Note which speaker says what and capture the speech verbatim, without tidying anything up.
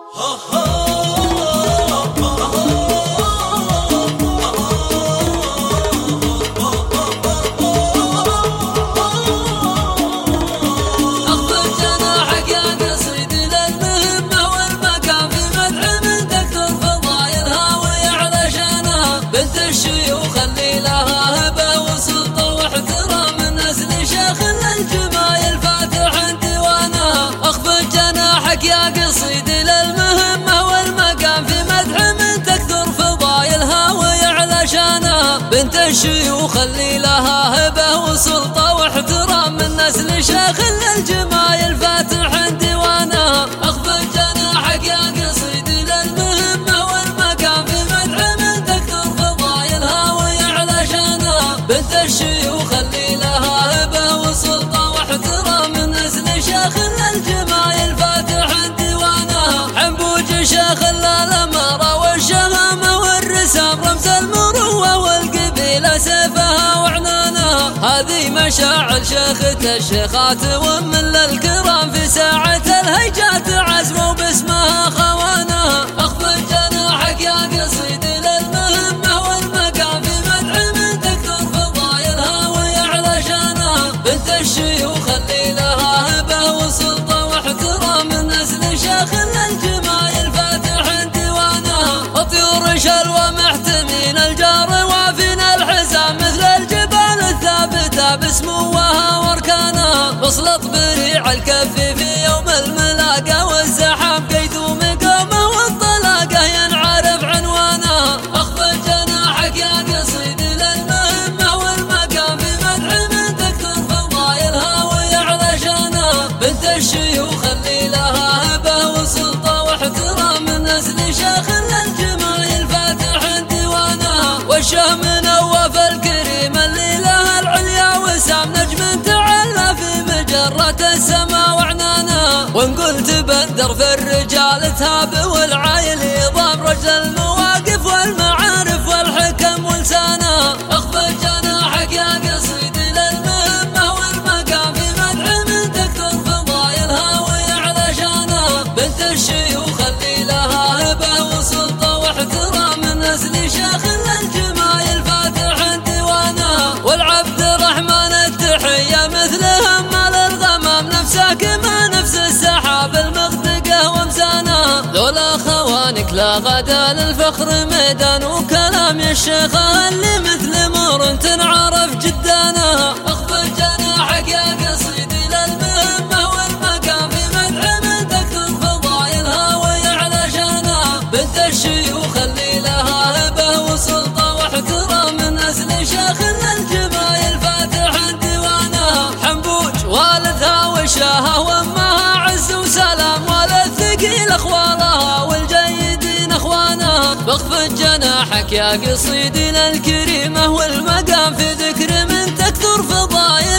Speaker 1: يا قصيد للمهمة والمقام في مدح من تكثر فضايلها ويعلى شانها بنت الشيوخ اللي لها هبة وسلطة واحترام من نسل شيخ للجمايل فاتح ديوانها. اخفض جناحك يا قصيد للمهمة والمقام في مدح من تكثر فضايلها ويعلى شانها بنت الشيوخ اللي لها هبة وسلطة واحترام من نسل شيخ للجمايل فاتح شيخ الأمارة والشهامة والرسام رمز المروة والقبيلة سيفها وعنانها. هذه مشاعر شيخة الشيخات ومن للكرام في ساعة الهيجات عزموا باسمها خوانها. اخفض جناحك يا قصيد للمهمة والمقام في مدح من تكثر فضايلها ويعلى شانها بنت الشيوخ اللي لها هبة وسلطة واحترام من نسل شيخ للجمايل شلوى محتمين الجار وافينا الحزام مثل الجبال الثابتة بسموها واركانها. وصلت بريع الكف في يوم الملاقى والزحام قيدوم قومه والطلاقة ينعرف عنوانها. اخفض جناحك يا قصيد للمهمة والمقام في مدح من تكثر فضايلها ويعلى شانها بنت الشيوخ اللي لها هبة وسلطة واحترام من نسل شيخ للجمايل والشهم نواف الكريم اللي لها العليا وسام نجم تعلى في مجرة السما وعنانها. وان قلت بدر في الرجال تهاب والعايل يضام رجل المواقف والمعارف والحكم ولسانها. اخفض جناحك يا قصيد للمهمة والمقام في مدح من تكثر فضايلها ويعلى شانها بنت الشيوخ اللي لها هبة وسلطة واحترام من نسل شيخ للجمايل فاتح ديوانها. والعبد الرحمن التحية مثلهم مال الغمام نفسه كما نفس السحاب المغدقة ومزانها. لولا خوانك لا غدا للفخر ميدان وكلام يا الشيخة اللي مثل مور تنعرف جدانها. اخفض جناحك يا قصيد للمهمة والمقام في مدح من تكثر فضايلها ويعلى شانها بنت الشيوخ اللي لها هبة وسلطة واحترام من نسل شيخ للجمايل فاتح ديوانها. حنبوج والدها وشاها وامها عز وسلام والثقيل اخوالها والجيدين اخوانها. واخفض جناحك يا قصيد للكريمة والمقام في ذكر من تكثر فضايلها